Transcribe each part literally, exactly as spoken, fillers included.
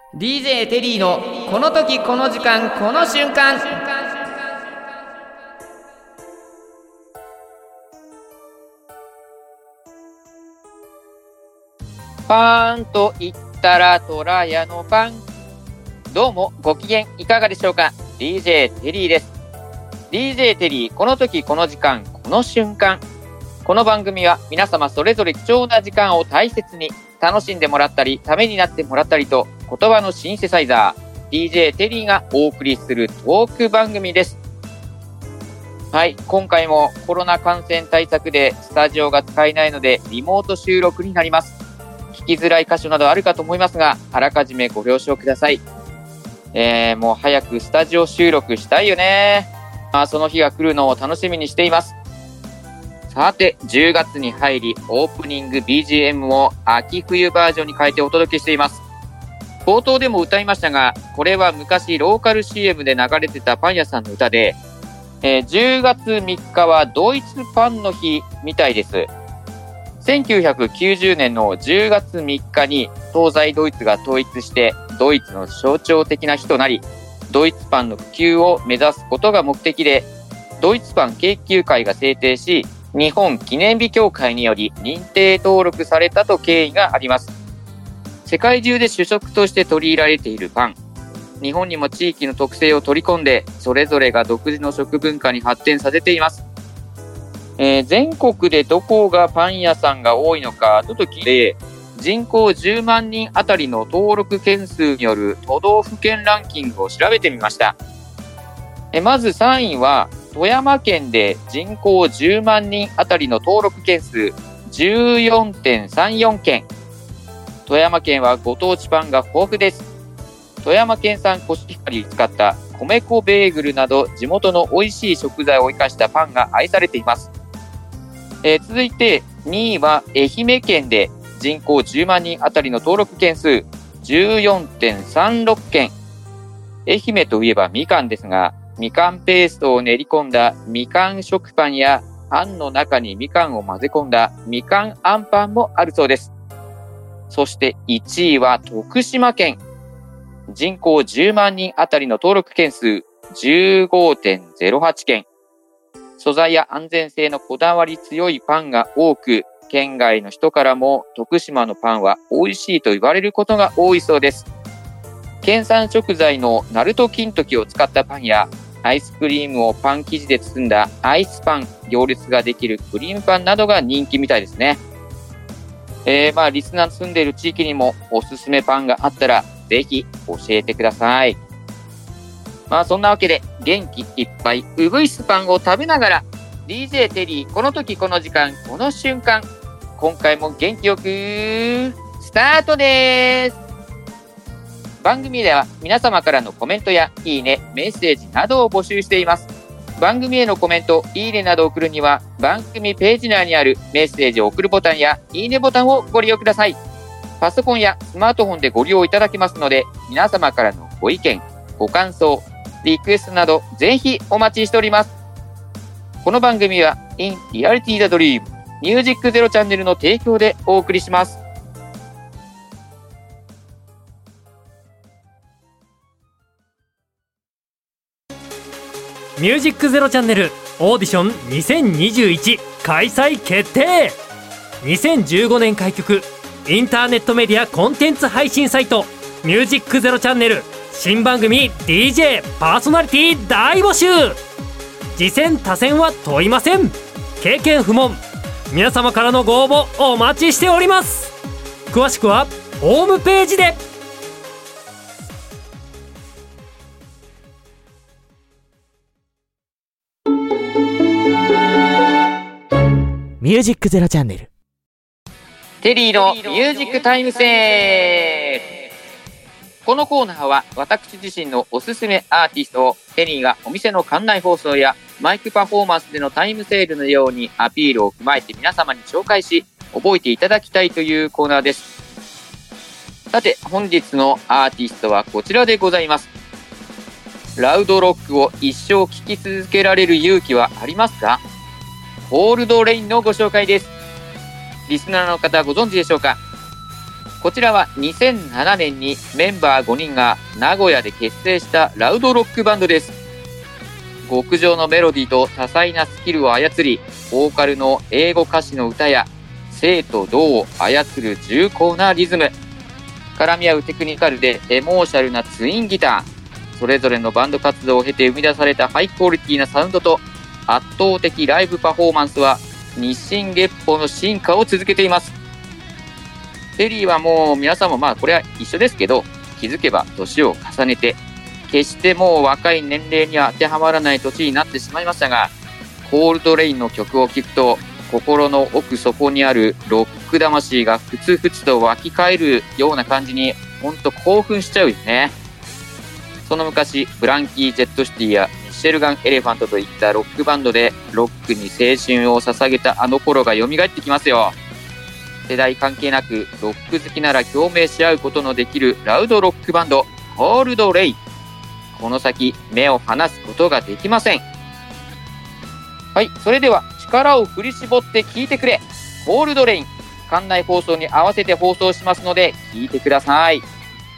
ディージェー テリーのこの時この時間この瞬間。 パーンと言ったらトラヤのパン。どうもご機嫌いかがでしょうか。 ディージェー テリーです。 ディージェー テリーこの時この時間この瞬間。この番組は皆様それぞれ貴重な時間を大切に楽しんでもらったりためになってもらったりと、言葉のシンセサイザー ディージェー テリーがお送りするトーク番組です。はい、今回もコロナ感染対策でスタジオが使えないのでリモート収録になります。聞きづらい箇所などあるかと思いますが、あらかじめご了承ください。えー、もう早くスタジオ収録したいよね。まあ、その日が来るのを楽しみにしています。さて、じゅうがつに入り、オープニング ビージーエム を秋冬バージョンに変えてお届けしています。冒頭でも歌いましたが、これは昔ローカル シーエム で流れてたパン屋さんの歌で、えー、じゅうがつみっかはドイツパンの日みたいです。せんきゅうひゃくきゅうじゅうねんのじゅうがつみっかに東西ドイツが統一してドイツの象徴的な日となり、ドイツパンの普及を目指すことが目的で、ドイツパン研究会が制定し、日本記念日協会により認定登録されたと経緯があります。世界中で主食として取り入れられているパン。日本にも地域の特性を取り込んで、それぞれが独自の食文化に発展させています。えー、全国でどこがパン屋さんが多いのかと聞いて、人口じゅうまんにんあたりの登録件数による都道府県ランキングを調べてみました。えまずさんいは富山県で人口じゅうまんにんあたりの登録件数 じゅうよんてんさんよん 件。富山県はご当地パンが豊富です。富山県産コシヒカリを使った米粉ベーグルなど地元の美味しい食材を生かしたパンが愛されています。えー、続いてにいは愛媛県で人口じゅうまんにんあたりの登録件数 じゅうよんてんさんろく 件。愛媛といえばみかんですが、みかんペーストを練り込んだみかん食パンや、あんの中にみかんを混ぜ込んだみかんあんパンもあるそうです。そしていちいは徳島県。人口じゅうまんにんあたりの登録件数 じゅうごてんぜろはち 件。素材や安全性のこだわり強いパンが多く、県外の人からも徳島のパンは美味しいと言われることが多いそうです。県産食材のナルト金時を使ったパンや、アイスクリームをパン生地で包んだアイスパン、行列ができるクリームパンなどが人気みたいですね。えー、まあリスナーの住んでいる地域にもおすすめパンがあったらぜひ教えてください。まあそんなわけで元気いっぱいウグイスパンを食べながら ディージェー テリーこの時この時間この瞬間、今回も元気よくスタートです。番組では皆様からのコメントやいいね、メッセージなどを募集しています。番組へのコメント、いいねなどを送るには番組ページ内にあるメッセージを送るボタンやいいねボタンをご利用ください。パソコンやスマートフォンでご利用いただけますので、皆様からのご意見、ご感想、リクエストなどぜひお待ちしております。この番組は In Reality the Dream ミュージックゼロチャンネルの提供でお送りします。 ミュージックゼロチャンネルオーディションにせんにじゅういち開催決定。にせんじゅうごねん開局、インターネットメディアコンテンツ配信サイトミュージックゼロチャンネル新番組 ディージェー パーソナリティ大募集。次戦他戦は問いません。経験不問。皆様からのご応募お待ちしております。詳しくはホームページで。 ミュージックゼロチャンネルテリーのミュージックタイムセール。このコーナーは私自身のおすすめアーティストをテリーがお店の館内放送やマイクパフォーマンスでのタイムセールのようにアピールを踏まえて皆様に紹介し覚えていただきたいというコーナーです。さて本日のアーティストはこちらでございます。ラウドロックを一生聴き続けられる勇気はありますか？コールドレインのご紹介です。リスナーの方ご存知でしょうか？ こちらはにせんななねんにメンバーごにんが名古屋で結成したラウドロックバンドです。極上のメロディーと多彩なスキルを操り、ボーカルの英語歌詞の歌や静と動を操る重厚なリズム、絡み合うテクニカルでエモーシャルなツインギター、それぞれのバンド活動を経て生み出されたハイクオリティなサウンドと圧倒的ライブパフォーマンスは日進月歩の進化を続けています。テリーはもう皆さんもまあこれは一緒ですけど、気づけば年を重ねて決してもう若い年齢には当てはまらない年になってしまいましたが、コールドレインの曲を聴くと心の奥底にあるロック魂がふつふつと湧き返るような感じにほんと興奮しちゃうよね。その昔ブランキー・ジェット・シティやミッシェルガン・エレファントといったロックバンドでロックに青春を捧げたあの頃が蘇ってきますよ。世代関係なくロック好きなら共鳴し合うことのできるラウドロックバンドコールドレイン、この先目を離すことができません。はい、それでは力を振り絞って聞いてくれ、コールドレイン。館内放送に合わせて放送しますので聞いてください。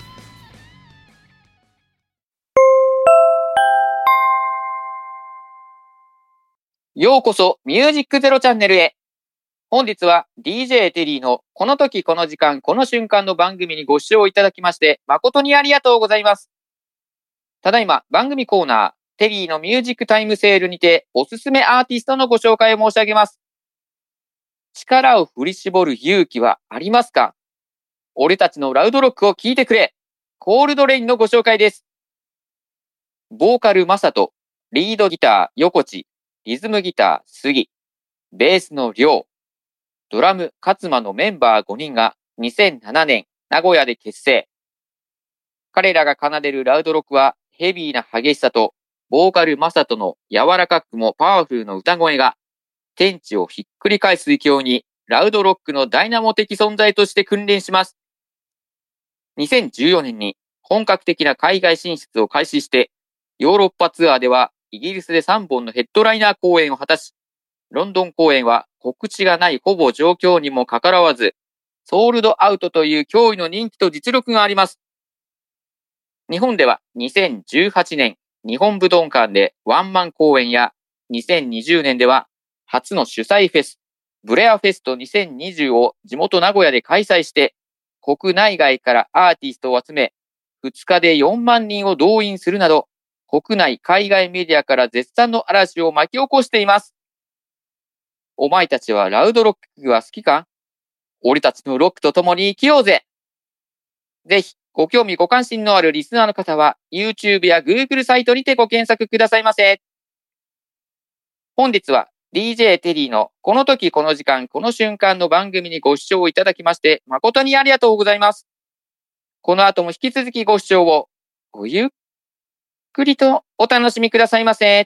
ようこそミュージックゼロチャンネルへ。本日は ディージェー テリーのこの時この時間この瞬間の番組にご視聴いただきまして誠にありがとうございます。ただいま番組コーナーテリーのミュージックタイムセールにておすすめアーティストのご紹介を申し上げます。力を振り絞る勇気はありますか？俺たちのラウドロックを聴いてくれ。コールドレインのご紹介です。ボーカルマサト、リードギター横地、リズムギター杉、ベースのリョウ、ドラム勝間のメンバーごにんがにせんななねん名古屋で結成。彼らが奏でるラウドロックはヘビーな激しさとボーカルマサトの柔らかくもパワフルの歌声が天地をひっくり返す勢いにラウドロックのダイナモ的存在として君臨します。にせんじゅうよねんに本格的な海外進出を開始してヨーロッパツアーではイギリスでさんぼんのヘッドライナー公演を果たし、ロンドン公演は告知がないほぼ状況にもかかわらず、ソールドアウトという驚異の人気と実力があります。日本ではにせんじゅうはちねん日本武道館でワンマン公演やにせんにじゅうねんでは初の主催フェス、ブレアフェストにせんにじゅうを地元名古屋で開催して、国内外からアーティストを集め、ふつかでよんまんにんを動員するなど、国内海外メディアから絶賛の嵐を巻き起こしています。お前たちはラウドロックが好きか？俺たちのロックと共に生きようぜ。ぜひご興味ご関心のあるリスナーの方は YouTube や Google サイトにてご検索くださいませ。本日は ディージェー テリーのこの時この時間この瞬間の番組にご視聴いただきまして誠にありがとうございます。この後も引き続きご視聴をごゆっくりとお楽しみくださいませ。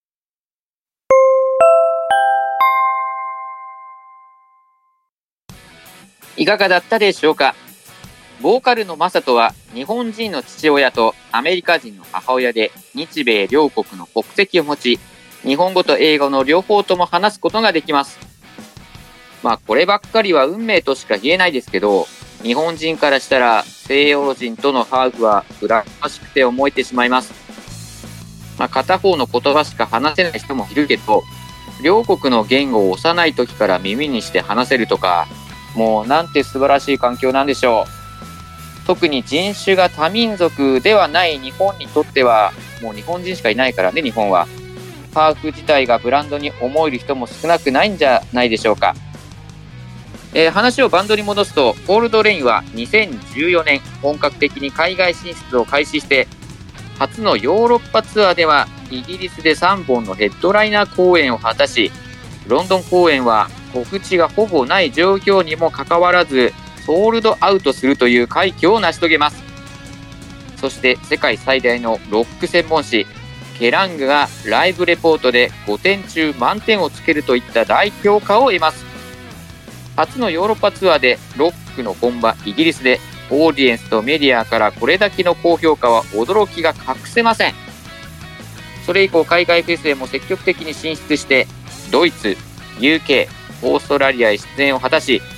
いかがだったでしょうか。ボーカルのマサトは日本人の父親とアメリカ人の母親で日米両国の国籍を持ち、日本語と英語の両方とも話すことができます。まあこればっかりは運命としか言えないですけど、日本人からしたら西洋人とのハーフは羨ましくて思えてしまいます。まあ片方の言葉しか話せない人もいるけど、両国の言語を幼い時から耳にして話せるとか、もうなんて素晴らしい環境なんでしょう。特に人種が多民族ではない日本にとっては、もう日本人しかいないからね、日本は。ハーフ自体がブランドに思える人も少なくないんじゃないでしょうか。えー、話をバンドに戻すと、コールドレインはにせんじゅうよねん本格的に海外進出を開始して、初のヨーロッパツアーではイギリスでさんぼんのヘッドライナー公演を果たし、ロンドン公演は告知がほぼない状況にもかかわらずソールドアウトするという快挙を成し遂げます。そして世界最大のロック専門誌ケラングがライブレポートでごてん中満点をつけるといった大評価を得ます。初のヨーロッパツアーでロックの本場イギリスでオーディエンスとメディアからこれだけの高評価は驚きが隠せません。それ以降海外フェスへも積極的に進出してドイツ、ユーケー、オーストラリアへ出演を果たし、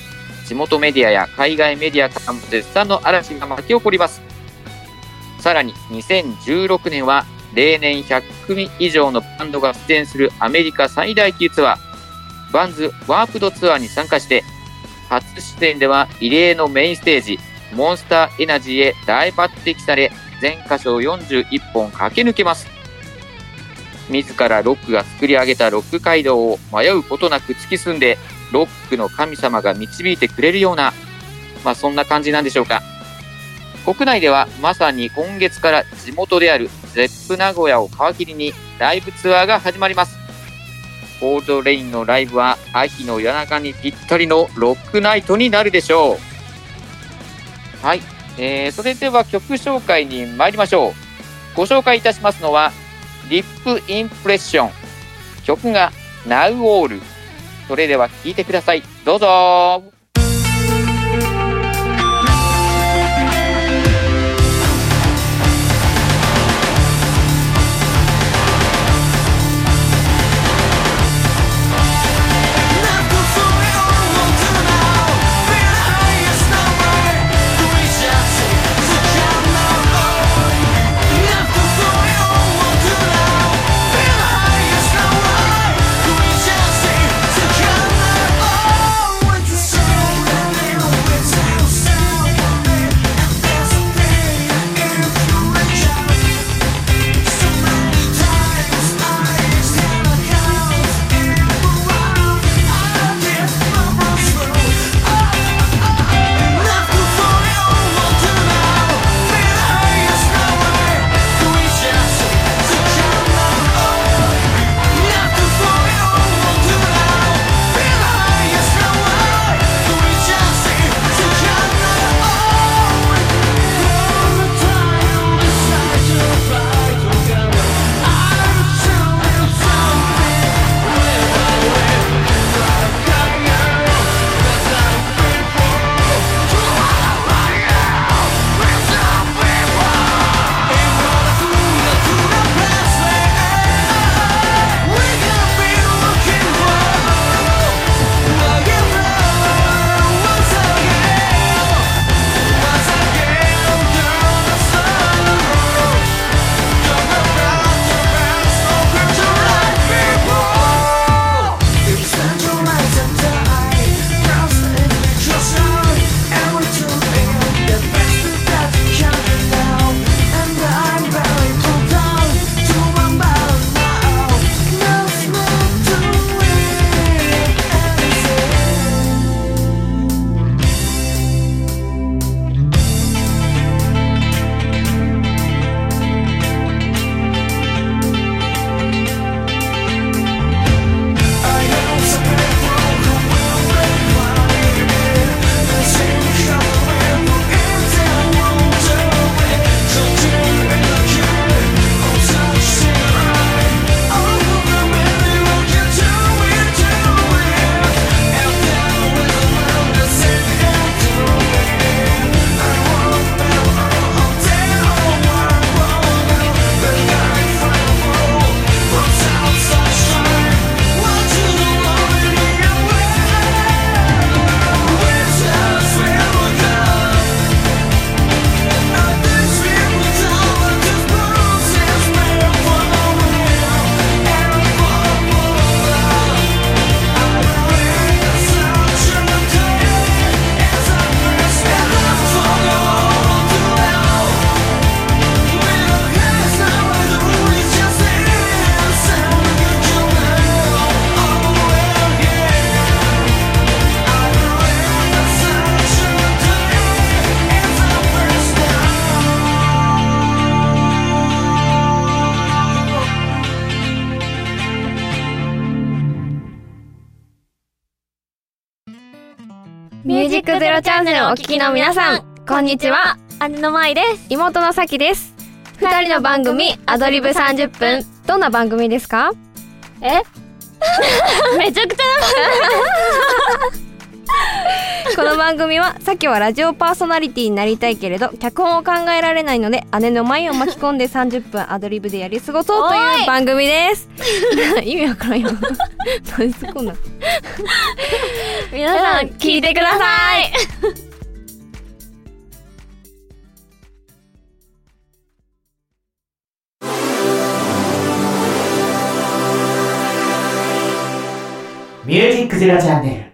地元メディアや海外メディアからも絶賛の嵐が巻き起こります。さらににせんじゅうろくねんは例年ひゃくくみ以上のバンドが出演するアメリカ最大級ツアー、バンズワープドツアーに参加して、初出演では異例のメインステージ、モンスターエナジーへ大抜擢され、全箇所よんじゅういっぽん駆け抜けます。自らロックが作り上げたロック街道を迷うことなく突き進んで、ロックの神様が導いてくれるような、まあそんな感じなんでしょうか。国内ではまさに今月から地元であるゼップ名古屋を皮切りにライブツアーが始まります。コールドレインのライブは秋の夜中にぴったりのロックナイトになるでしょう。はい、えー、それでは曲紹介に参りましょう。ご紹介いたしますのはリップインプレッション、曲が Now All。 それでは聴いてください。どうぞ。 ミュージックゼロチャンネルをお聞きの皆さん、こんにちは。姉のまいです。妹のさきです。二人の番組アドリブさんじゅっぷん。どんな番組ですか？えめちゃくちゃこの番組は、さきはラジオパーソナリティになりたいけれど脚本を考えられないので、姉のまいを巻き込んでさんじゅっぷんアドリブでやり過ごそうという番組です。意味わからんよ。何で突っ込んだ皆さん聞いてください。 ミュージックゼロチャンネル。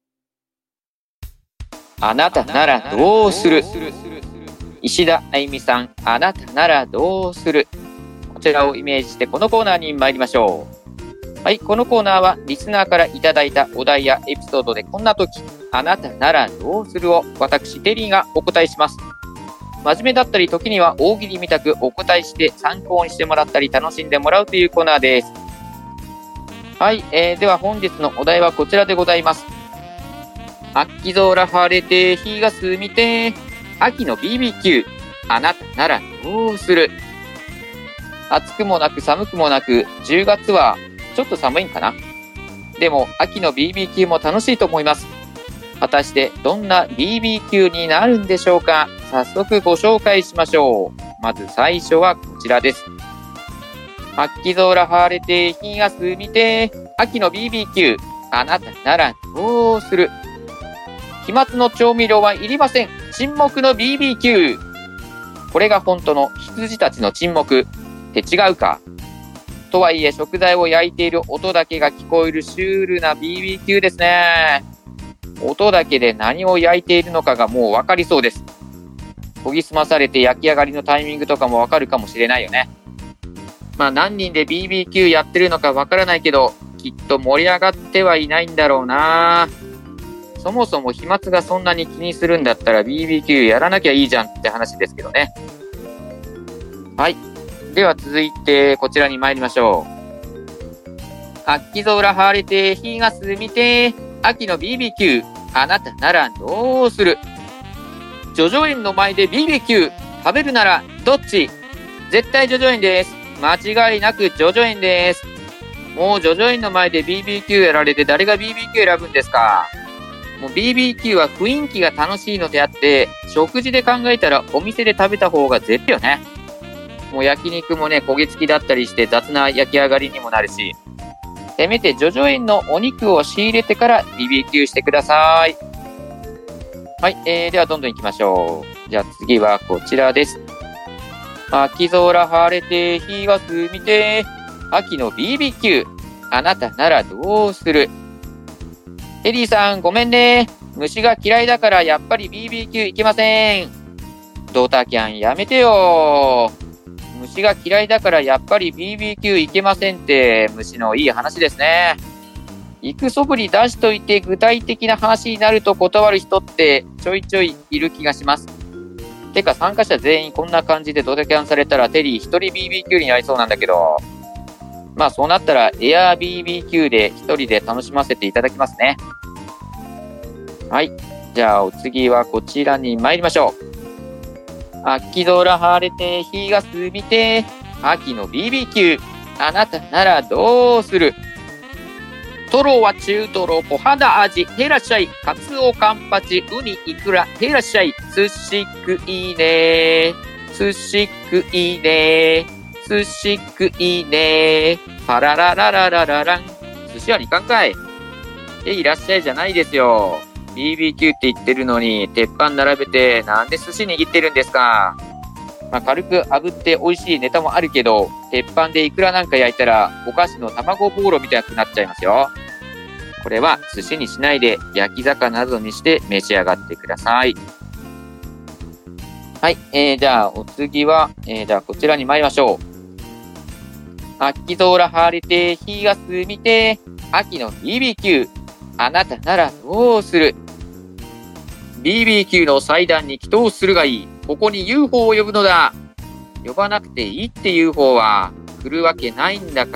あなたならどうする？石田あゆみさん、あなたならどうする？こちらをイメージしてこのコーナーに参りましょう。はい、このコーナーはリスナーからいただいたお題やエピソードでこんな時、あなたならどうするを私テリーがお答えします。真面目だったり時には大喜利みたくお答えして参考にしてもらったり楽しんでもらうというコーナーです。はい、えー、では本日のお題はこちらでございます。秋空晴れて日が澄みて秋の ビービーキュー あなたならどうする？暑くもなく寒くもなくじゅうがつはちょっと寒いんかな。でも秋の ビービーキュー も楽しいと思います。果たしてどんな ビービーキュー になるんでしょうか。早速ご紹介しましょう。まず最初はこちらです。秋空晴れて日が澄みて秋の ビービーキュー あなたならどうする？飛沫の調味料はいりません。沈黙の ビービーキュー。これが本当の羊たちの沈黙って違うか。とはいえ食材を焼いている音だけが聞こえるシュールな ビービーキュー ですね。音だけで何を焼いているのかがもうわかりそうです。研ぎ澄まされて焼き上がりのタイミングとかもわかるかもしれないよね。まあ何人で ビービーキュー やってるのかわからないけど、きっと盛り上がってはいないんだろうな。そもそも飛沫がそんなに気にするんだったら ビービーキュー やらなきゃいいじゃんって話ですけどね。はい。では続いてこちらに参りましょう。秋空晴れて日が澄みて秋の ビービーキュー あなたならどうする？叙々苑の前で ビービーキュー 食べるならどっち？絶対叙々苑です。間違いなく叙々苑です。もう叙々苑の前で ビービーキュー やられて誰が ビービーキュー 選ぶんですか？もう ビービーキュー は雰囲気が楽しいのであって、食事で考えたらお店で食べた方が絶対よね。もう焼肉もね、焦げ付きだったりして雑な焼き上がりにもなるし、せめて叙々苑のお肉を仕入れてから ビービーキュー してください。はい、えー、ではどんどん行きましょう。じゃあ次はこちらです。秋空晴れて日が澄みて秋の ビービーキュー あなたならどうする？テリーさんごめんね。虫が嫌いだからやっぱり ビービーキュー いけません。ドタキャンやめてよ。虫が嫌いだからやっぱり ビービーキュー いけませんって虫のいい話ですね。行くそぶり出しといて具体的な話になると断る人ってちょいちょいいる気がします。てか参加者全員こんな感じでドタキャンされたらテリー一人 ビービーキュー になりそうなんだけど。まあそうなったらエアー ビービーキュー で一人で楽しませていただきますね。はい。じゃあお次はこちらに参りましょう。秋空晴れて日が澄みて秋の ビービーキュー あなたならどうする？トロは中トロ、小肌味、へらっしゃい。カツオ、カンパチ、ウニ、イクラ、へらっしゃい。寿司食いね。寿司食いね。寿司食いね。パラララララララン。寿司はにかんかい。え、いらっしゃいじゃないですよ。ビービーキュー って言ってるのに、鉄板並べて、なんで寿司握ってるんですか？まあ、軽く炙って美味しいネタもあるけど、鉄板でイクラなんか焼いたら、お菓子の卵ボーロみたいになっちゃいますよ。これは寿司にしないで焼き魚などにして召し上がってください。はい、えー、じゃあお次は、えー、じゃあこちらに参りましょう。秋空晴れて日が澄みて秋の ビービーキュー あなたならどうする？ ビービーキュー の祭壇に祈祷するがいい。ここに ユーフォー を呼ぶのだ。呼ばなくていいって ユーフォー は来るわけないんだから。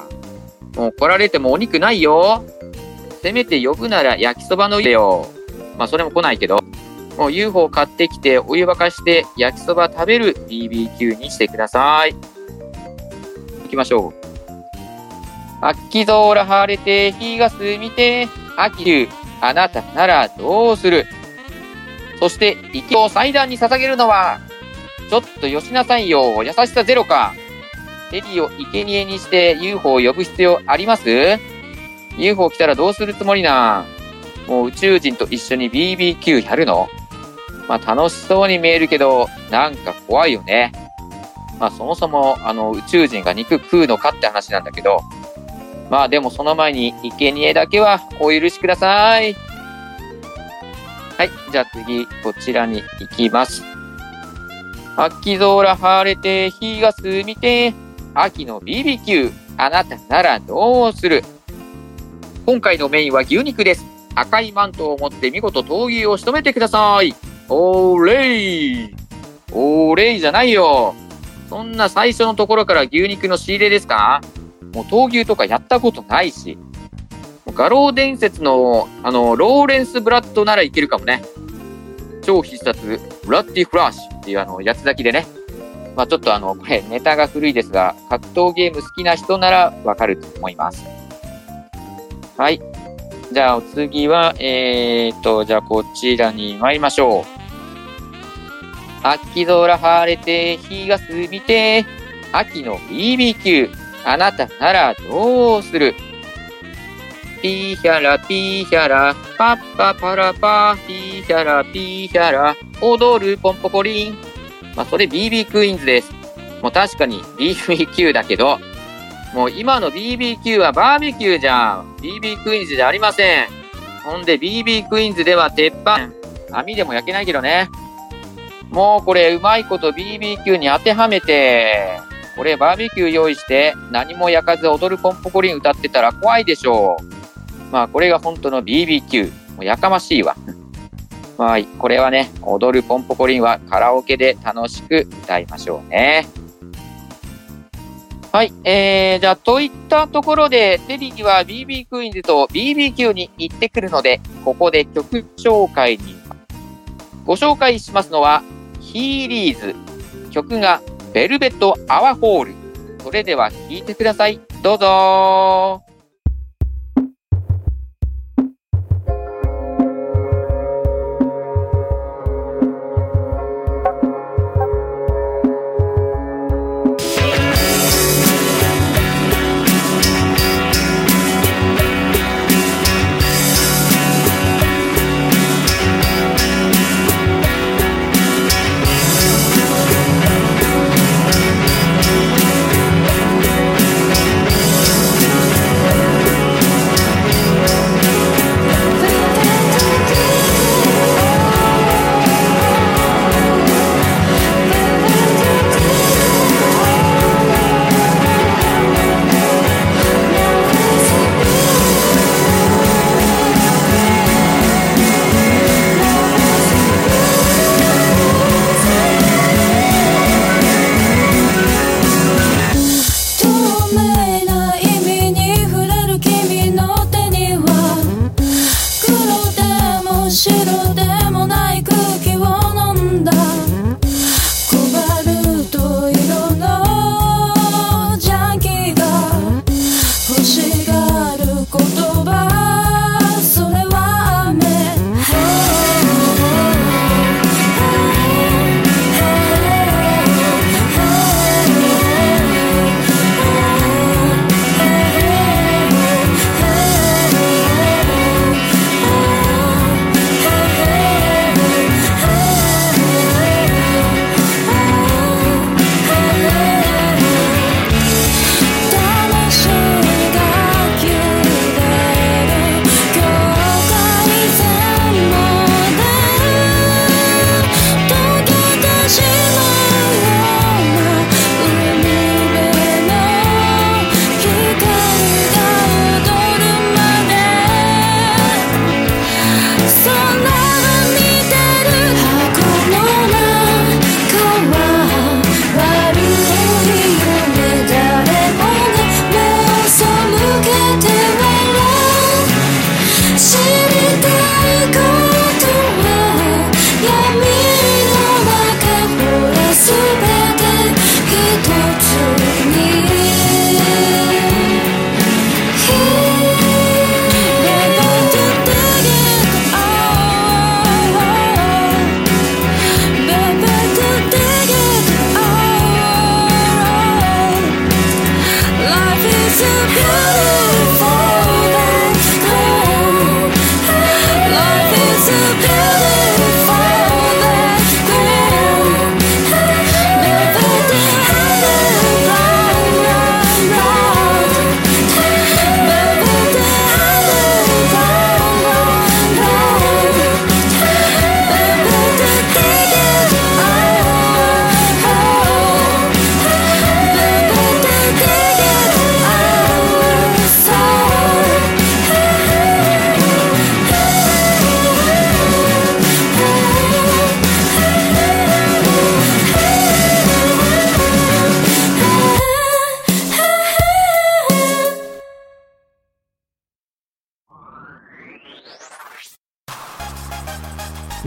もう来られてもお肉ないよ。せめて呼ぶなら焼きそばの家よ。まあそれも来ないけど、もう ユーフォー 買ってきてお湯沸かして焼きそば食べる ビービーキュー にしてください。行きましょう。秋空晴れて日が澄みて秋あなたならどうする？そして息を祭壇に捧げるのはちょっとよしなさいよ。優しさゼロか。テリーを生贄にして ユーフォー を呼ぶ必要あります？ ユーフォー 来たらどうするつもりなん？もう宇宙人と一緒に ビービーキュー やるの？まあ楽しそうに見えるけど、なんか怖いよね。まあそもそもあの宇宙人が肉食うのかって話なんだけど、まあでもその前に生贄だけはお許しください。はい、じゃあ次こちらに行きます。秋空晴れて日が澄みて、秋の ビービーキュー、あなたならどうする？今回のメインは牛肉です。赤いマントを持って見事闘牛を仕留めてください。オーレイオーレイじゃないよ。そんな最初のところから牛肉の仕入れですか？もう闘牛とかやったことないし。画廊伝説のあのローレンス・ブラッドならいけるかもね。超必殺ブラッディ・フラッシュっていうあの八つ咲きでね。まあちょっとあのこれネタが古いですが、格闘ゲーム好きな人ならわかると思います。はい。じゃあお次はえーとじゃあこちらに参りましょう。秋空晴れて日が澄みて、秋の ビービーキュー、あなたならどうする？ピーヒャラピーヒャラパッパパラパーピーヒャラピーヒャラ踊るポンポコリン。まあそれ ビービー クイーンズです。もう確かに ビービーキュー だけど、もう今の ビービーキュー はバーベキューじゃん。ビービー クイーンズじゃありません。ほんで ビービー クイーンズでは鉄板。網でも焼けないけどね。もうこれうまいこと ビービーキュー に当てはめて、これバーベキュー用意して何も焼かず踊るポンポコリン歌ってたら怖いでしょう。まあこれが本当の ビービーキュー。もうやかましいわ。まあこれはね、踊るポンポコリンはカラオケで楽しく歌いましょうね。はい、えー、じゃあといったところでテリーは ビービー クイーンズと ビービーキュー に行ってくるので、ここで曲紹介にご紹介しますのはヒーリーズ。曲がベルベットアワーホール。それでは聴いてください。どうぞ。 「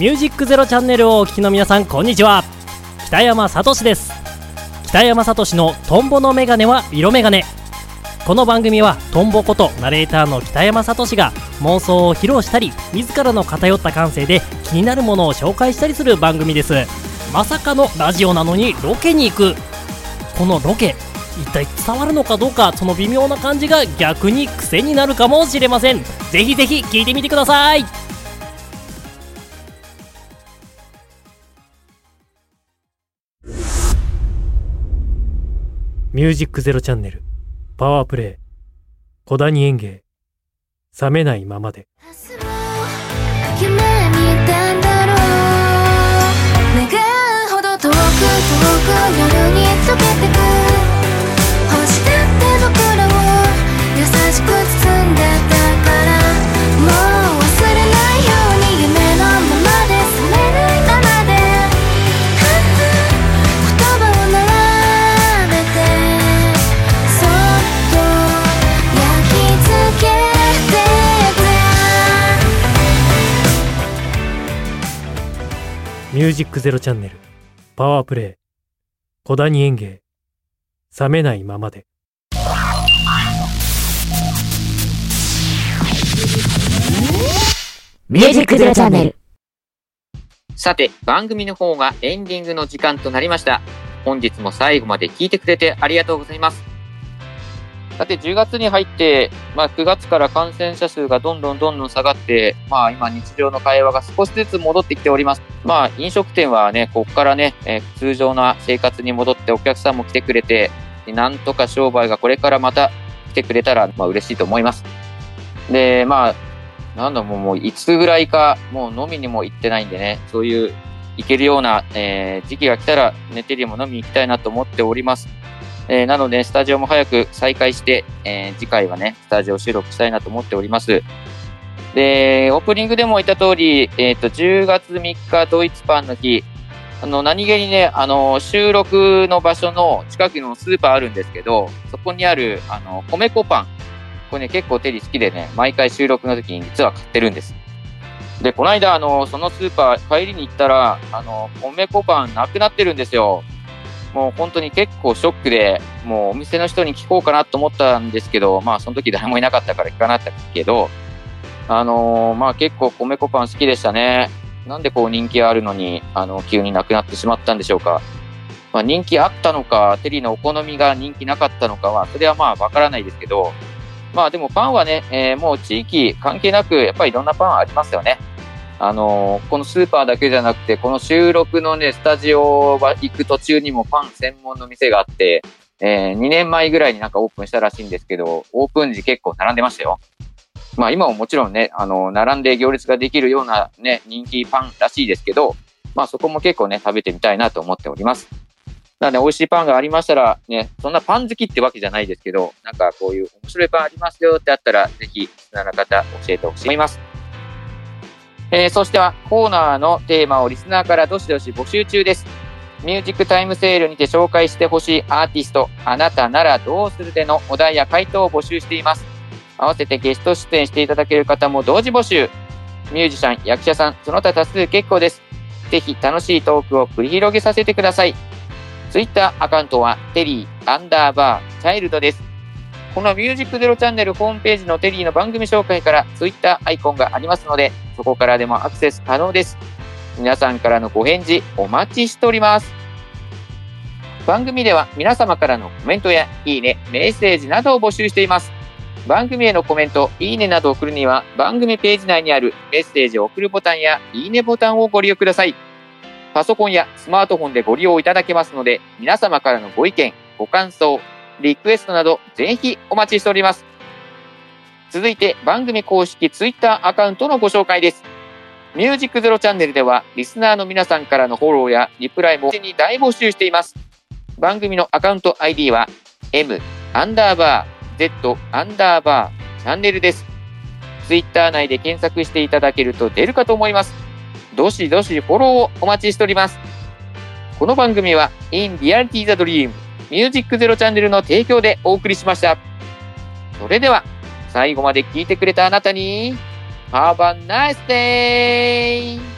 ミュージックゼロチャンネルをお聞きの皆さん、こんにちは。北山聡です。北山聡のトンボのメガネは色メガネ。この番組はトンボことナレーターの北山聡が妄想を披露したり、自らの偏った感性で気になるものを紹介したりする番組です。まさかのラジオなのにロケに行く。このロケ一体伝わるのかどうか、その微妙な感じが逆に癖になるかもしれません。ぜひぜひ聞いてみてください。ミュージックゼロチャンネルパワープレイ小谷園芸冷めないままで。 夢見たんだろう、願うほど遠く遠く夜に溶けてく星だって僕らを優しく包んでたから、もう忘れないように夢のままで冷めないままで言葉を並べてそっと焼き付けてミュージックゼロチャンネルパワープレイ小谷園芸冷めないままで。 ミュージックゼロチャンネル。 さて、番組の方がエンディングの時間となりました。本日も最後まで聞いてくれてありがとうございます。さて、じゅうがつに入って、まあ、くがつから感染者数がどんどんどんどん下がって、まあ、今日常の会話が少しずつ戻ってきております。まあ、飲食店はね、ここからね、えー、通常な生活に戻ってお客さんも来てくれて、なんとか商売がこれからまた来てくれたら、まあ、嬉しいと思います。で、まあ、なんだもう、もういつぐらいか、もう飲みにも行ってないんでね、そういう行けるような、えー、時期が来たら、ネテリも飲みに行きたいなと思っております。えー、なので、スタジオも早く再開して、えー、次回はね、スタジオ収録したいなと思っております。で、オープニングでも言った通り、えっと、じゅうがつみっかドイツパンの日、あの、何気にね、あの、収録の場所の近くのスーパーあるんですけど、そこにある、あの、米粉パン。これね、結構テリー好きでね、毎回収録の時に実は買ってるんです。で、この間、あの、そのスーパー帰りに行ったら、あの、米粉パンなくなってるんですよ。もう本当に結構ショックで、もうお店の人に聞こうかなと思ったんですけど、まあその時誰もいなかったから聞かなかったけど、あのー、まあ結構米粉パン好きでしたね。なんでこう人気あるのに、あの、急になくなってしまったんでしょうか。まあ人気あったのか、テリーのお好みが人気なかったのかは、それはまあわからないですけど、まあでもパンはね、えー、もう地域関係なく、やっぱりいろんなパンありますよね。あのー、このスーパーだけじゃなくて、この収録のね、スタジオは行く途中にもパン専門の店があって、えー、にねんまえぐらいになんかオープンしたらしいんですけど、オープン時結構並んでましたよ。まあ今ももちろんね、あのー、並んで行列ができるようなね、人気パンらしいですけど、まあそこも結構ね、食べてみたいなと思っております。なので美味しいパンがありましたら、ね、そんなパン好きってわけじゃないですけど、なんかこういう面白いパンありますよってあったら、ぜひ、リスナーの方教えてほしいと思います。えー、そしてはコーナーのテーマをリスナーからどしどし募集中です。ミュージックタイムセールにて紹介してほしいアーティスト、あなたならどうするでのお題や回答を募集しています。合わせてゲスト出演していただける方も同時募集。ミュージシャン、役者さん、その他多数結構です。ぜひ楽しいトークを繰り広げさせてください。ツイッターアカウントはテリーアンダーバーチャイルドです。このミュージックゼロチャンネルホームページのテリーの番組紹介からツイッターアイコンがありますので、そこからでもアクセス可能です。皆さんからのご返事お待ちしております。番組では皆様からのコメントやいいね、メッセージなどを募集しています。番組へのコメント、いいねなどを送るには番組ページ内にあるメッセージを送るボタンやいいねボタンをご利用ください。パソコンやスマートフォンでご利用いただけますので、皆様からのご意見、ご感想、リクエストなどぜひお待ちしております。続いて番組公式ツイッターアカウントのご紹介です。ミュージックゼロチャンネルではリスナーの皆さんからのフォローやリプライもに大募集しています。番組のアカウント アイディー は M アンダーバー Z アンダーバーチャンネルです。ツイッター内で検索していただけると出るかと思います。どしどしフォローをお待ちしております。この番組は In Reality the Dream ミュージックゼロチャンネルの提供でお送りしました。それでは最後まで聞いてくれたあなたに Have a nice day!